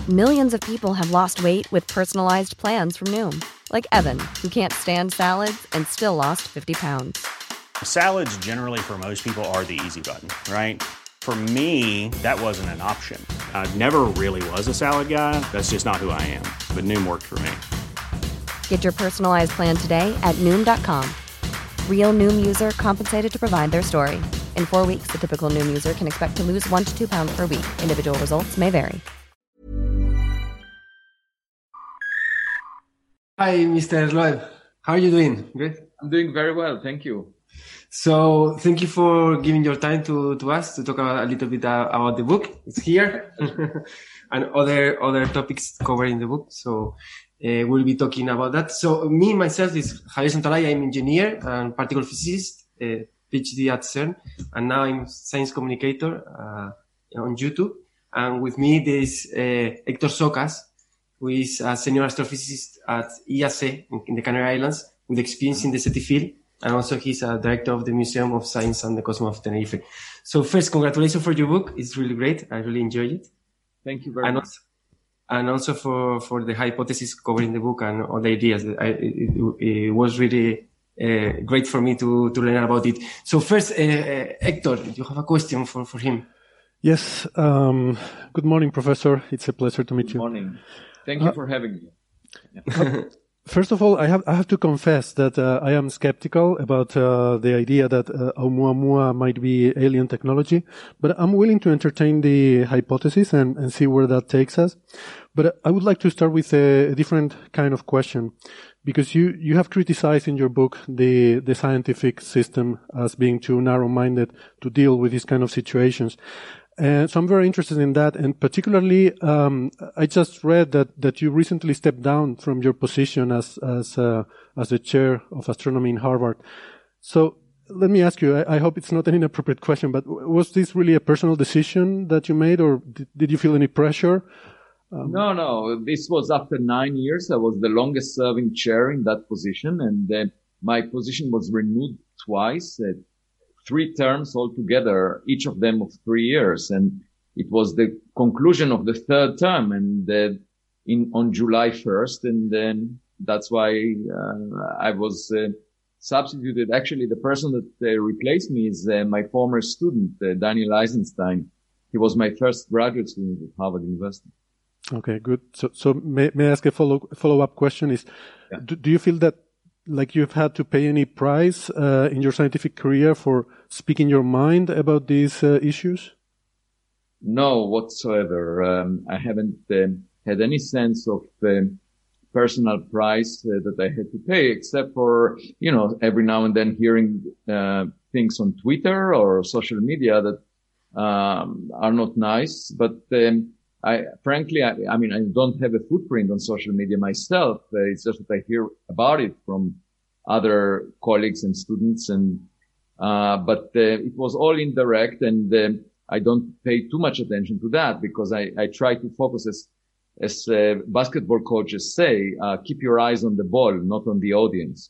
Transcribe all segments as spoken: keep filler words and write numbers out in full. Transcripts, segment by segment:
Millions of people have lost weight with personalized plans from Noom. Like Evan, who can't stand salads and still lost fifty pounds. Salads generally for most people are the easy button, right? For me, that wasn't an option. I never really was a salad guy. That's just not who I am. But Noom worked for me. Get your personalized plan today at Noom dot com. Real Noom user compensated to provide their story. In four weeks, the typical Noom user can expect to lose one to two pounds per week. Individual results may vary. Hi, Mister Loeb. How are you doing? Great. I'm doing very well, thank you. So, thank you for giving your time to, to us to talk about, a little bit uh, about the book. It's here and other other topics covered in the book. So, uh, we'll be talking about that. So, me myself is Javier Santolaya. I'm engineer and particle physicist, uh, PhD at CERN, and now I'm science communicator uh, on YouTube. And with me, there is uh, Héctor Socas, who is a senior astrophysicist at I A C in, in the Canary Islands with experience in the SETI field. And also he's a director of the Museum of Science and the Cosmos of Tenerife. So first, congratulations for your book. It's really great. I really enjoyed it. Thank you very and much. Also, and also for, for the hypothesis covered in the book and all the ideas. I, it, it was really uh, great for me to, to learn about it. So first, uh, uh, Hector, you have a question for, for him. Yes. Um, good morning, Professor. It's a pleasure to meet Good you. Good morning. Thank you uh, for having me. Yeah. First of all, I have I have to confess that uh, I am skeptical about uh, the idea that uh, Oumuamua might be alien technology, but I'm willing to entertain the hypothesis and, and see where that takes us. But I would like to start with a, a different kind of question, because you, you have criticized in your book the the scientific system as being too narrow-minded to deal with these kind of situations. And so I'm very interested in that, and particularly, um, I just read that, that you recently stepped down from your position as, as, uh, as the chair of astronomy in Harvard. So let me ask you, I, I hope it's not an inappropriate question, but was this really a personal decision that you made, or did, did you feel any pressure? Um, no, no, this was after nine years. I was the longest serving chair in that position, and uh, my position was renewed twice. Uh, Three terms altogether, each of them of three years, and it was the conclusion of the third term, and uh, in on July first, and then that's why uh, I was uh, substituted. Actually, the person that uh, replaced me is uh, my former student, uh, Daniel Eisenstein. He was my first graduate student at Harvard University. Okay, good. So, so may, may I ask a follow follow up question? Is yeah. do, do you feel that, like, you've had to pay any price uh, in your scientific career for speaking your mind about these uh, issues? No, whatsoever. Um, I haven't um, had any sense of um, personal price uh, that I had to pay, except for, you know, every now and then hearing uh, things on Twitter or social media that um, are not nice. But um, I, frankly, I, I mean, I don't have a footprint on social media myself. Uh, it's just that I hear about it from other colleagues and students, and uh, but uh, it was all indirect, and uh, I don't pay too much attention to that because I, I try to focus, as as uh, basketball coaches say, uh, keep your eyes on the ball, not on the audience.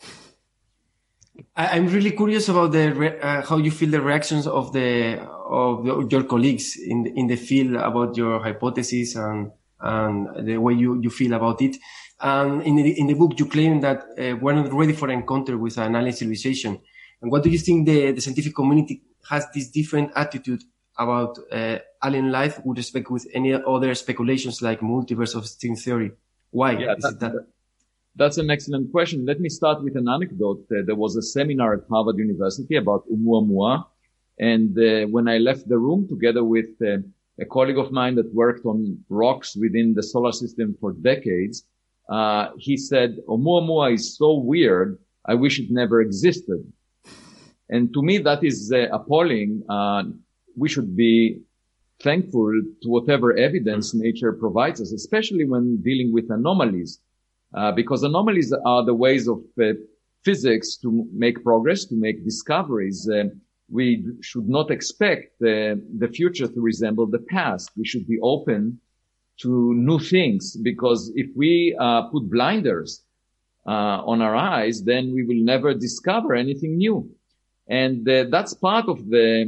I'm really curious about the re- uh, how you feel the reactions of the of the, your colleagues in the, in the field about your hypothesis and and the way you, you feel about it. And in the in the book, you claim that uh, we're not ready for an encounter with an alien civilization. And what do you think the, the scientific community has this different attitude about uh, alien life with respect with any other speculations like multiverse of string theory? Why yeah, is that, it that? That's an excellent question. Let me start with an anecdote. Uh, there was a seminar at Harvard University about Oumuamua. And uh, when I left the room together with uh, a colleague of mine that worked on rocks within the solar system for decades, uh, he said, Oumuamua is so weird, I wish it never existed. And to me, that is uh, appalling. Uh, we should be thankful to whatever evidence nature provides us, especially when dealing with anomalies. Uh, because anomalies are the ways of uh, physics to make progress, to make discoveries. Uh, we should not expect uh, the future to resemble the past. We should be open to new things, because if we uh, put blinders uh, on our eyes, then we will never discover anything new. And uh, that's part of the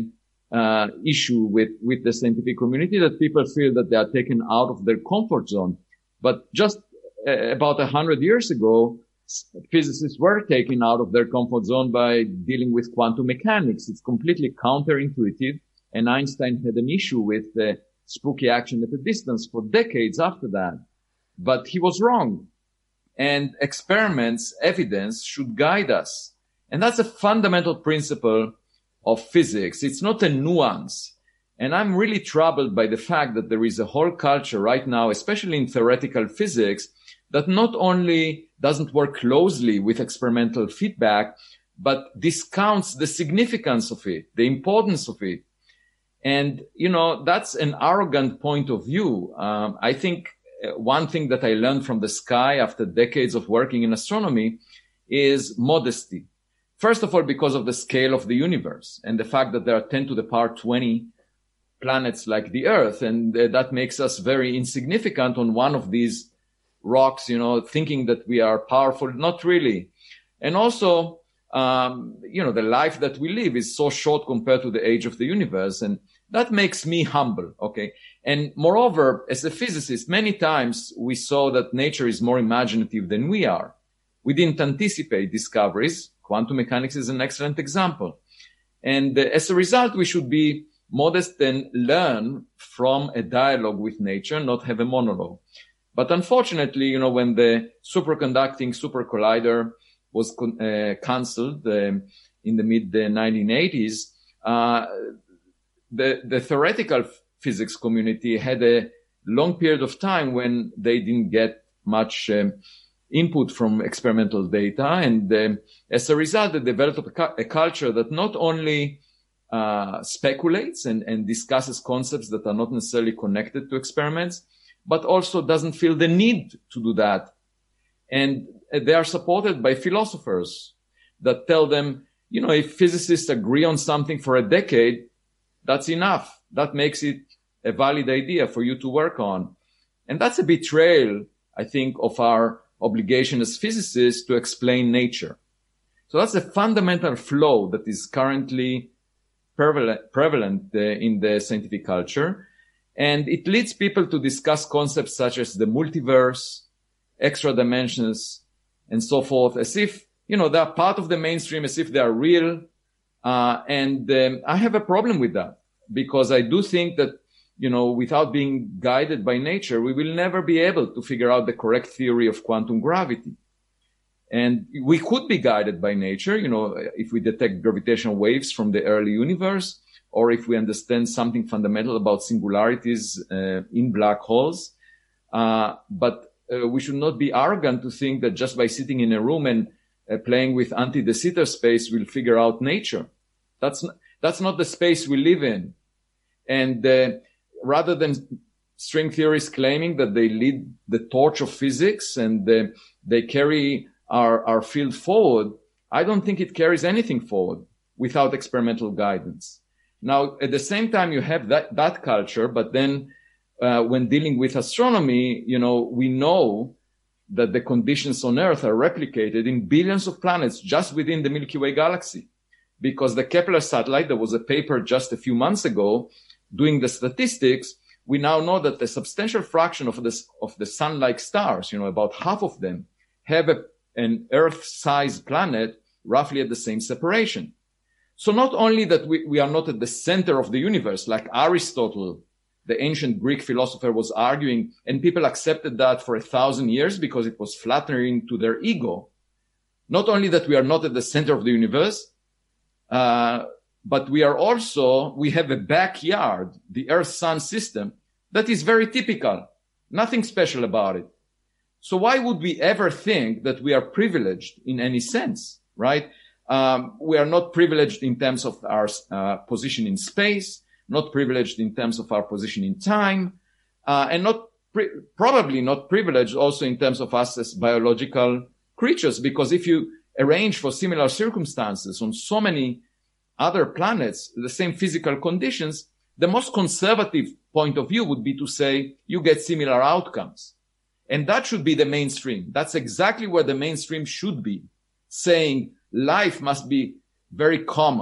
uh, issue with, with the scientific community, that people feel that they are taken out of their comfort zone. But just uh, about a hundred years ago, physicists were taken out of their comfort zone by dealing with quantum mechanics. It's completely counterintuitive. And Einstein had an issue with uh, spooky action at a distance for decades after that. But he was wrong. And experiments, evidence should guide us. And that's a fundamental principle of physics. It's not a nuance. And I'm really troubled by the fact that there is a whole culture right now, especially in theoretical physics, that not only doesn't work closely with experimental feedback, but discounts the significance of it, the importance of it. And, you know, that's an arrogant point of view. Um, I think one thing that I learned from the sky after decades of working in astronomy is modesty. First of all, because of the scale of the universe and the fact that there are ten to the power twenty planets like the Earth. And uh, that makes us very insignificant on one of these rocks, you know, thinking that we are powerful. Not really. And also, um, you know, the life that we live is so short compared to the age of the universe. And that makes me humble. Okay. And moreover, as a physicist, many times we saw that nature is more imaginative than we are. We didn't anticipate discoveries. Quantum mechanics is an excellent example. And uh, as a result, we should be modest and learn from a dialogue with nature, not have a monologue. But unfortunately, you know, when the superconducting super collider was con- uh, cancelled um, in the mid nineteen eighties, uh, the, the theoretical f- physics community had a long period of time when they didn't get much um, input from experimental data. And um, as a result, they developed a, cu- a culture that not only uh, speculates and, and discusses concepts that are not necessarily connected to experiments, but also doesn't feel the need to do that. And they are supported by philosophers that tell them, you know, if physicists agree on something for a decade, that's enough. That makes it a valid idea for you to work on. And that's a betrayal, I think, of our obligation as physicists to explain nature. So that's a fundamental flaw that is currently prevalent, prevalent uh, in the scientific culture. And it leads people to discuss concepts such as the multiverse, extra dimensions, and so forth, as if, you know, they're part of the mainstream, as if they are real. Uh, and um, I have a problem with that, because I do think that, you know, without being guided by nature, we will never be able to figure out the correct theory of quantum gravity. And we could be guided by nature, you know, if we detect gravitational waves from the early universe, or if we understand something fundamental about singularities uh, in black holes. Uh, but uh, we should not be arrogant to think that just by sitting in a room and uh, playing with anti-de Sitter space, we'll figure out nature. That's not, that's not the space we live in. And uh, rather than string theorists claiming that they lead the torch of physics and uh, they carry our, our field forward, I don't think it carries anything forward without experimental guidance. Now, at the same time, you have that, that culture, but then uh, when dealing with astronomy, you know, we know that the conditions on Earth are replicated in billions of planets just within the Milky Way galaxy. Because the Kepler satellite, there was a paper just a few months ago doing the statistics, we now know that a substantial fraction of the, of the sun-like stars, you know, about half of them, have a, an Earth-sized planet roughly at the same separation. So not only that we, we are not at the center of the universe, like Aristotle, the ancient Greek philosopher, was arguing, and people accepted that for a thousand years because it was flattering to their ego. Not only that we are not at the center of the universe, uh, but we are also, we have a backyard, the Earth-Sun system, that is very typical. Nothing special about it. So why would we ever think that we are privileged in any sense, right? Um, we are not privileged in terms of our uh, position in space, not privileged in terms of our position in time, uh, and not pri- probably not privileged also in terms of us as biological creatures, because if you arrange for similar circumstances on so many other planets, the same physical conditions, the most conservative point of view would be to say you get similar outcomes. And that should be the mainstream. That's exactly where the mainstream should be, saying life must be very common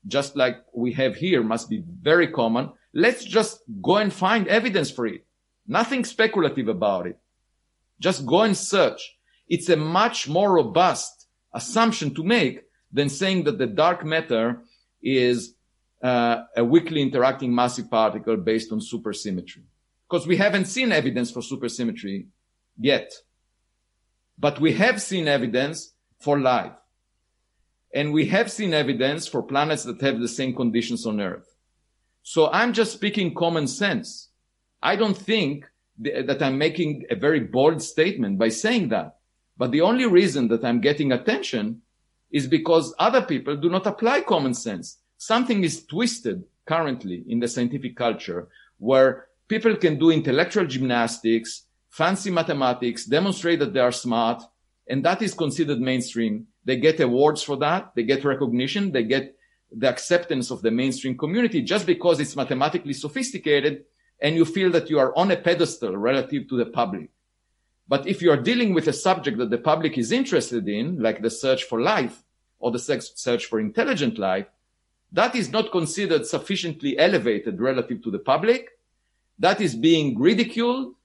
just like we have here, must be very common. Let's just go and find evidence for it. Nothing speculative about it. Just go and search. It's a much more robust assumption to make than saying that the dark matter is uh, a weakly interacting massive particle based on supersymmetry. Because we haven't seen evidence for supersymmetry yet. But we have seen evidence for life. And we have seen evidence for planets that have the same conditions on Earth. So I'm just speaking common sense. I don't think th- that I'm making a very bold statement by saying that. But the only reason that I'm getting attention is because other people do not apply common sense. Something is twisted currently in the scientific culture where people can do intellectual gymnastics, fancy mathematics, demonstrate that they are smart, and that is considered mainstream. They get awards for that. They get recognition. They get the acceptance of the mainstream community just because it's mathematically sophisticated and you feel that you are on a pedestal relative to the public. But if you are dealing with a subject that the public is interested in, like the search for life or the search for intelligent life, that is not considered sufficiently elevated relative to the public. That is being ridiculed.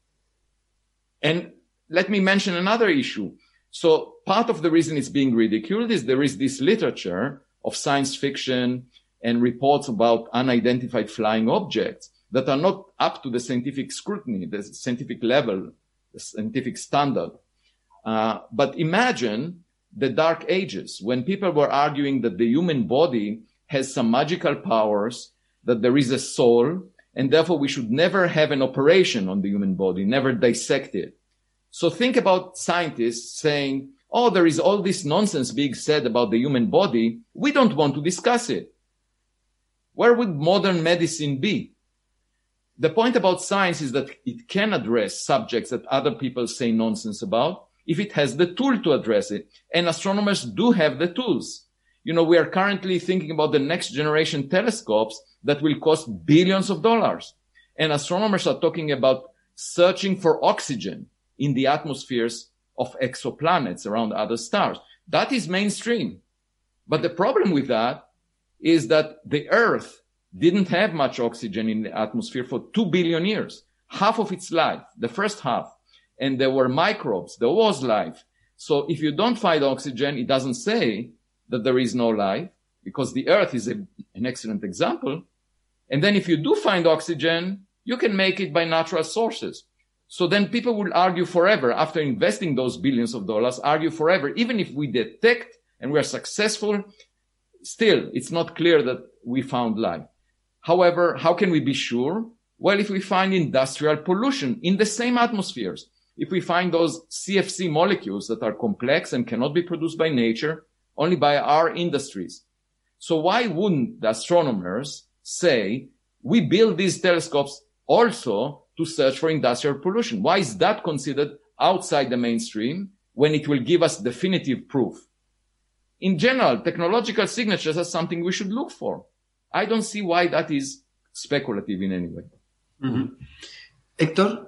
And let me mention another issue. So part of the reason it's being ridiculed is there is this literature of science fiction and reports about unidentified flying objects that are not up to the scientific scrutiny, the scientific level, the scientific standard. Uh, but imagine the Dark Ages when people were arguing that the human body has some magical powers, that there is a soul, and therefore we should never have an operation on the human body, never dissect it. So think about scientists saying, oh, there is all this nonsense being said about the human body. We don't want to discuss it. Where would modern medicine be? The point about science is that it can address subjects that other people say nonsense about if it has the tool to address it. And astronomers do have the tools. You know, we are currently thinking about the next generation telescopes that will cost billions of dollars. And astronomers are talking about searching for oxygen in the atmospheres of exoplanets around other stars. That is mainstream. But the problem with that is that the Earth didn't have much oxygen in the atmosphere for two billion years, half of its life, the first half. And there were microbes, there was life. So if you don't find oxygen, it doesn't say that there is no life, because the Earth is a, an excellent example. And then if you do find oxygen, you can make it by natural sources. So then people will argue forever, after investing those billions of dollars, argue forever, even if we detect and we are successful, still, it's not clear that we found life. However, how can we be sure? Well, if we find industrial pollution in the same atmospheres, if we find those C F C molecules that are complex and cannot be produced by nature, only by our industries. So why wouldn't the astronomers say, we build these telescopes also to search for industrial pollution? Why is that considered outside the mainstream when it will give us definitive proof? In general, technological signatures are something we should look for. I don't see why that is speculative in any way. Mm-hmm. Hector?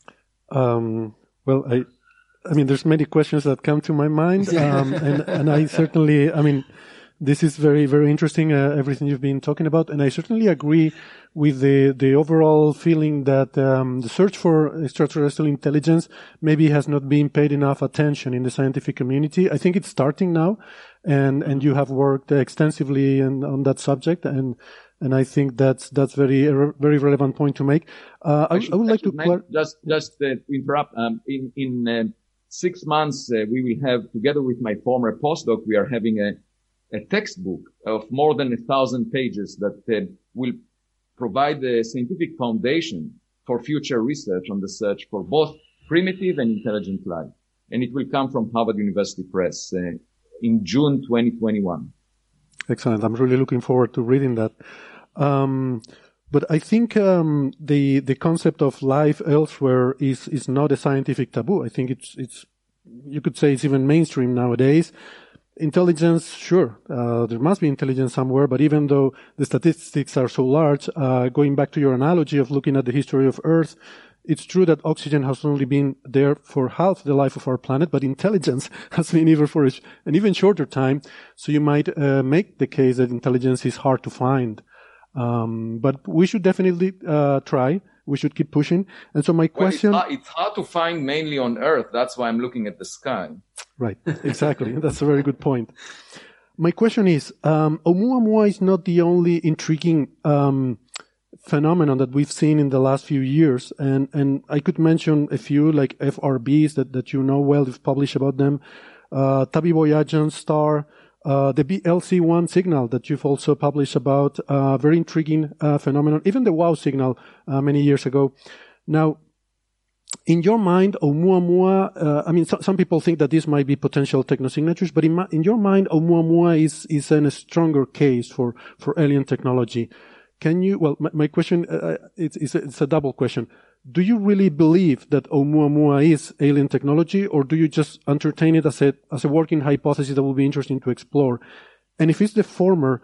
Um, well, I, I mean, there's many questions that come to my mind, um, and, and I certainly, I mean, this is very, very interesting, uh, everything you've been talking about, and I certainly agree with the, the overall feeling that, um, the search for extraterrestrial intelligence maybe has not been paid enough attention in the scientific community. I think it's starting now, and, and you have worked extensively in, on that subject, and, and I think that's, that's very, very relevant point to make. Uh, I, I, should, I would like to clar- just, just uh, to interrupt, um, in, in, uh, six months, uh, we will have, together with my former postdoc, we are having a, a textbook of more than a thousand pages that uh, will provide the scientific foundation for future research on the search for both primitive and intelligent life. And it will come from Harvard University Press uh, in June twenty twenty-one. Excellent. I'm really looking forward to reading that. Um, but I think um, the the concept of life elsewhere is is not a scientific taboo. I think it's it's you could say it's even mainstream nowadays. Intelligence, sure, uh, there must be intelligence somewhere, but even though the statistics are so large, uh, going back to your analogy of looking at the history of Earth, it's true that oxygen has only been there for half the life of our planet, but intelligence has been even for an even shorter time. So you might uh, make the case that intelligence is hard to find. Um, but we should definitely uh, try. We should keep pushing. And so my question... Well, it's, hard, it's hard to find mainly on Earth. That's why I'm looking at the sky. Right, exactly. That's a very good point. My question is, um, Oumuamua is not the only intriguing um, phenomenon that we've seen in the last few years. And, and I could mention a few, like F R Bs that, that you know well, you've published about them, uh, Tabi Boyajian star, uh, the B L C one signal that you've also published about, uh, very intriguing uh, phenomenon, even the WOW signal uh, many years ago. Now, in your mind, Oumuamua, uh, I mean, so, some people think that this might be potential technosignatures, but in, my, in your mind, Oumuamua is, is in a stronger case for, for alien technology. Can you, well, my, my question, uh, it's, it's, a, it's a double question. Do you really believe that Oumuamua is alien technology, or do you just entertain it as a, as a working hypothesis that will be interesting to explore? And if it's the former,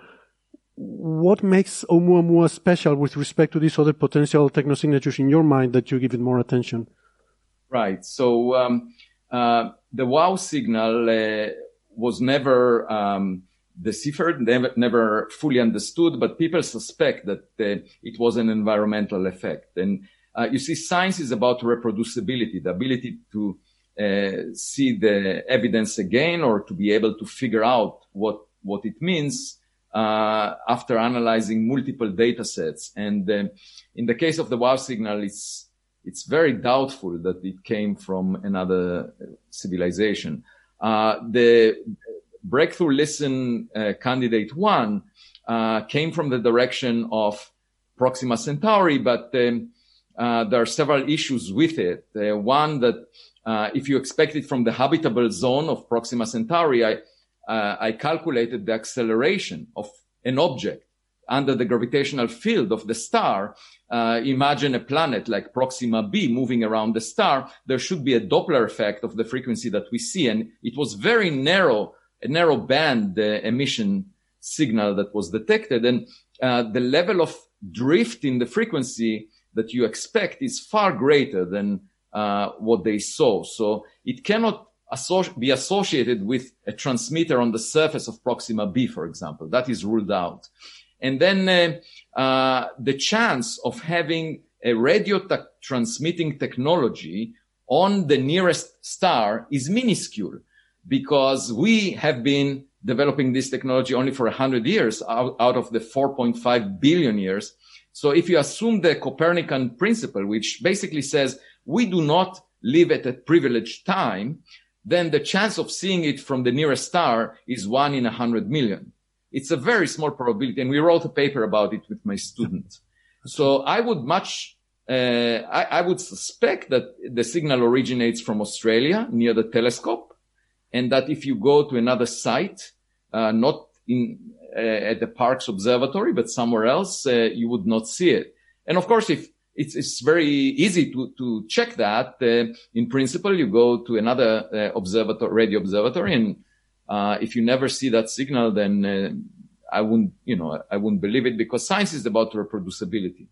what makes Oumuamua special with respect to these other potential technosignatures in your mind that you give it more attention? Right. So um, uh, the WOW signal uh, was never um, deciphered, never, never fully understood, but people suspect that uh, it was an environmental effect. And uh, you see, science is about reproducibility, the ability to uh, see the evidence again or to be able to figure out what, what it means uh, after analyzing multiple data sets. And uh, in the case of the WOW signal, it's It's very doubtful that it came from another civilization. Uh, the Breakthrough Listen uh, candidate one uh, came from the direction of Proxima Centauri, but um, uh, there are several issues with it. Uh, one, that uh, if you expect it from the habitable zone of Proxima Centauri, I, uh, I calculated the acceleration of an object under the gravitational field of the star. Uh, imagine a planet like Proxima b moving around the star. There should be a Doppler effect of the frequency that we see. And it was very narrow, a narrow band uh, emission signal that was detected. And uh, the level of drift in the frequency that you expect is far greater than uh, what they saw. So it cannot associ- be associated with a transmitter on the surface of Proxima b, for example. That is ruled out. And then uh, uh, the chance of having a radio t- transmitting technology on the nearest star is minuscule, because we have been developing this technology only for one hundred years out, out of the four point five billion years. So if you assume the Copernican principle, which basically says we do not live at a privileged time, then the chance of seeing it from the nearest star is one in one hundred million. It's a very small probability, and we wrote a paper about it with my students. So I would much, uh, I, I would suspect that the signal originates from Australia near the telescope, and that if you go to another site, uh, not in uh, at the Parkes Observatory, but somewhere else, uh, you would not see it. And of course, if it's, it's very easy to, to check that, uh, in principle, you go to another uh, observatory, radio observatory, and Uh, if you never see that signal, then uh, I wouldn't, you know, I wouldn't believe it, because science is about reproducibility.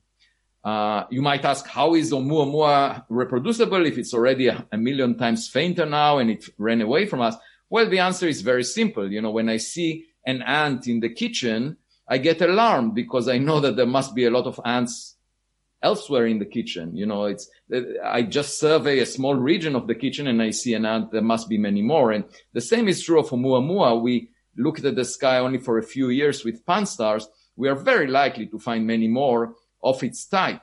Uh, you might ask, how is Oumuamua reproducible if it's already a, a million times fainter now and it ran away from us? Well, the answer is very simple. You know, when I see an ant in the kitchen, I get alarmed because I know that there must be a lot of ants elsewhere in the kitchen. You know, it's, I just survey a small region of the kitchen and I see an ant. There must be many more. And the same is true of Oumuamua. We looked at the sky only for a few years with Pan-STARRS. We are very likely to find many more of its type.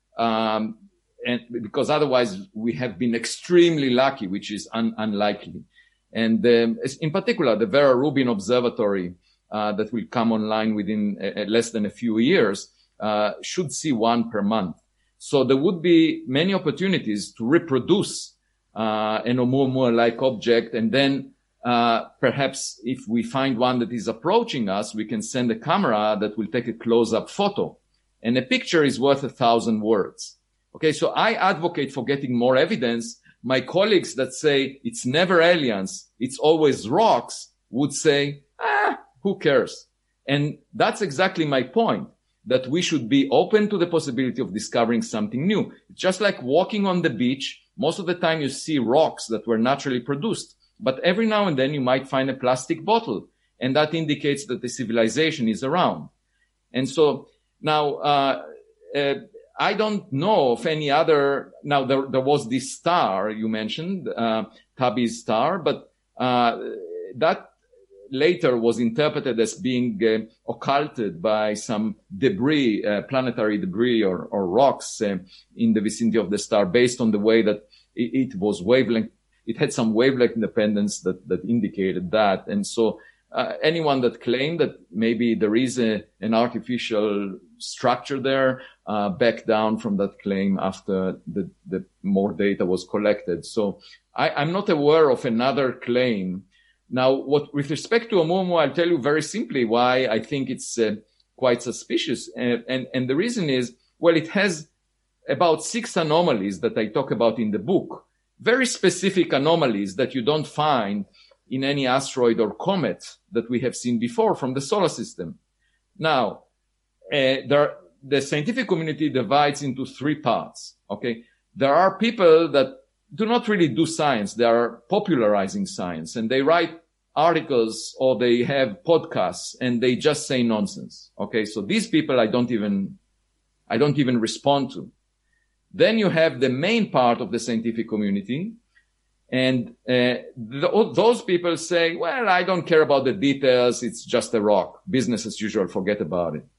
Um, and because otherwise we have been extremely lucky, which is un- unlikely. And um, in particular, the Vera Rubin Observatory, uh, that will come online within uh, less than a few years, Uh, should see one per month. So there would be many opportunities to reproduce uh, an Oumuamua-like object, and then uh, perhaps if we find one that is approaching us, we can send a camera that will take a close-up photo. And a picture is worth a thousand words. Okay, so I advocate for getting more evidence. My colleagues that say it's never aliens, it's always rocks, would say, ah, who cares? And that's exactly my point. that we should be open to the possibility of discovering something new. It's just like walking on the beach. Most of the time you see rocks that were naturally produced, but every now and then you might find a plastic bottle, and that indicates that the civilization is around. And so now, uh, uh I don't know of any other. Now there, there was this star you mentioned, uh, Tabby's star, but uh, that later was interpreted as being uh, occulted by some debris, uh, planetary debris or, or rocks uh, in the vicinity of the star, based on the way that it, it was wavelength. It had some wavelength independence that that indicated that, and so. Uh, anyone that claimed that maybe there is a, an artificial structure there, uh, back down from that claim after the, the more data was collected. So I, I'm not aware of another claim. Now, what, with respect to Oumuamua, I'll tell you very simply why I think it's uh, quite suspicious. And, and, and the reason is, well, it has about six anomalies that I talk about in the book, very specific anomalies that you don't find in any asteroid or comet that we have seen before from the solar system. Now, uh, there, the scientific community divides into three parts, okay? There are people that do not really do science. They are popularizing science, and they write articles or they have podcasts, and they just say nonsense, okay? So these people I don't even, I don't even respond to. Then you have the main part of the scientific community, and uh, th- those people say, well, I don't care about the details. It's just a rock. Business as usual. Forget about it.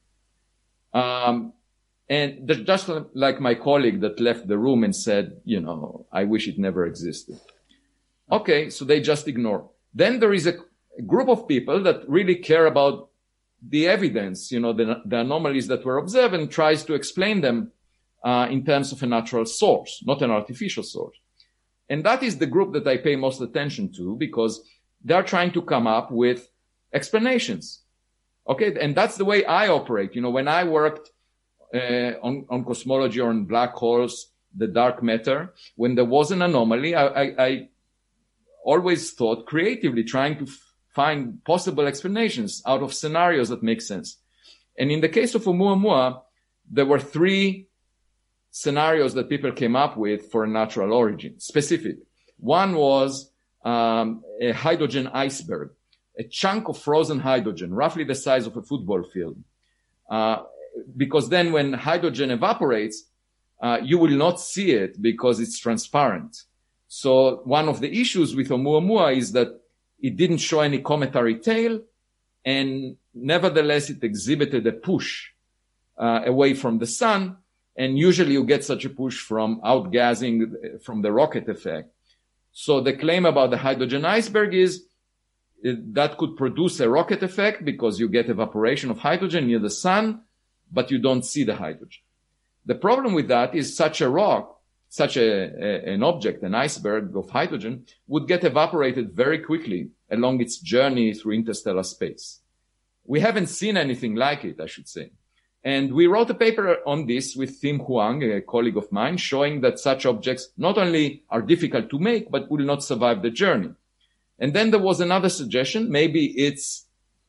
Um, and just like my colleague that left the room and said, you know, I wish it never existed. Okay, so they just ignore. Then there is a, a group of people that really care about the evidence, you know, the, the anomalies that were observed, and tries to explain them uh, in terms of a natural source, not an artificial source. And that is the group that I pay most attention to, because they're trying to come up with explanations. Okay. And that's the way I operate. You know, when I worked uh, on, on cosmology or on black holes, the dark matter, when there was an anomaly, I, I, I always thought creatively, trying to f- find possible explanations out of scenarios that make sense. And in the case of Oumuamua, there were three scenarios that people came up with for a natural origin, specific. One was um, a hydrogen iceberg, a chunk of frozen hydrogen, roughly the size of a football field. Uh, because then when hydrogen evaporates, uh, you will not see it because it's transparent. So one of the issues with Oumuamua is that it didn't show any cometary tail, and nevertheless it exhibited a push uh, away from the sun. And usually you get such a push from outgassing from the rocket effect. So the claim about the hydrogen iceberg is that could produce a rocket effect because you get evaporation of hydrogen near the sun, but you don't see the hydrogen. The problem with that is such a rock, such a, a an object, an iceberg of hydrogen, would get evaporated very quickly along its journey through interstellar space. We haven't seen anything like it, I should say. And we wrote a paper on this with Tim Huang, a colleague of mine, showing that such objects not only are difficult to make, but will not survive the journey. And then there was another suggestion. Maybe it's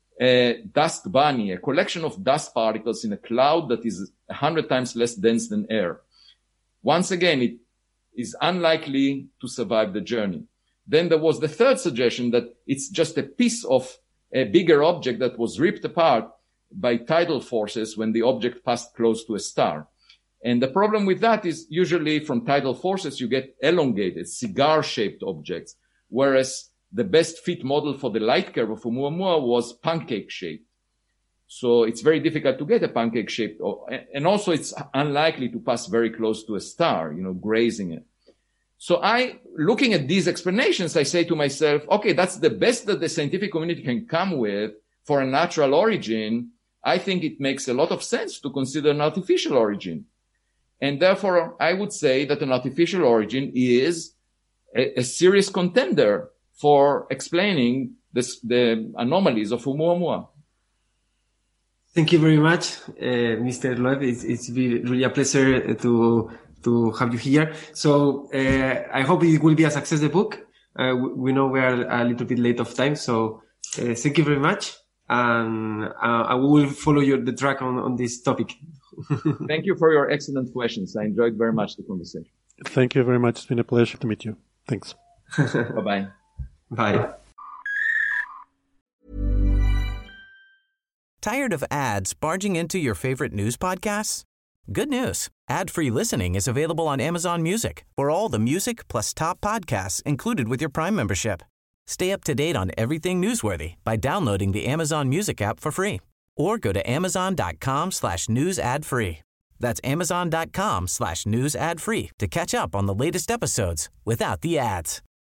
a dust bunny, a collection of dust particles in a cloud that is a hundred times less dense than air. Once again, it is unlikely to survive the journey. Then there was the third suggestion that it's just a piece of a bigger object that was ripped apart by tidal forces when the object passed close to a star. And the problem with that is usually from tidal forces, you get elongated, cigar-shaped objects, whereas the best fit model for the light curve of Oumuamua was pancake-shaped. So it's very difficult to get a pancake-shaped, and also it's unlikely to pass very close to a star, you know, grazing it. So I, looking at these explanations, I say to myself, okay, that's the best that the scientific community can come with for a natural origin. I think it makes a lot of sense to consider an artificial origin. And therefore, I would say that an artificial origin is a, a serious contender for explaining this, the anomalies of Oumuamua. Thank you very much, uh, Mister Loeb. It's, it's been really a pleasure to to have you here. So uh, I hope it will be a success, the book. Uh, we know we are a little bit late of time, so uh, thank you very much. and uh, I will follow your, the track on, on this topic. Thank you for your excellent questions. I enjoyed very much the conversation. Thank you very much. It's been a pleasure to meet you. Thanks. Bye-bye. Bye. Tired of ads barging into your favorite news podcasts? Good news. Ad-free listening is available on Amazon Music for all the music plus top podcasts included with your Prime membership. Stay up to date on everything newsworthy by downloading the Amazon Music app for free or go to amazon.com slash news ad free. That's amazon.com slash news ad free to catch up on the latest episodes without the ads.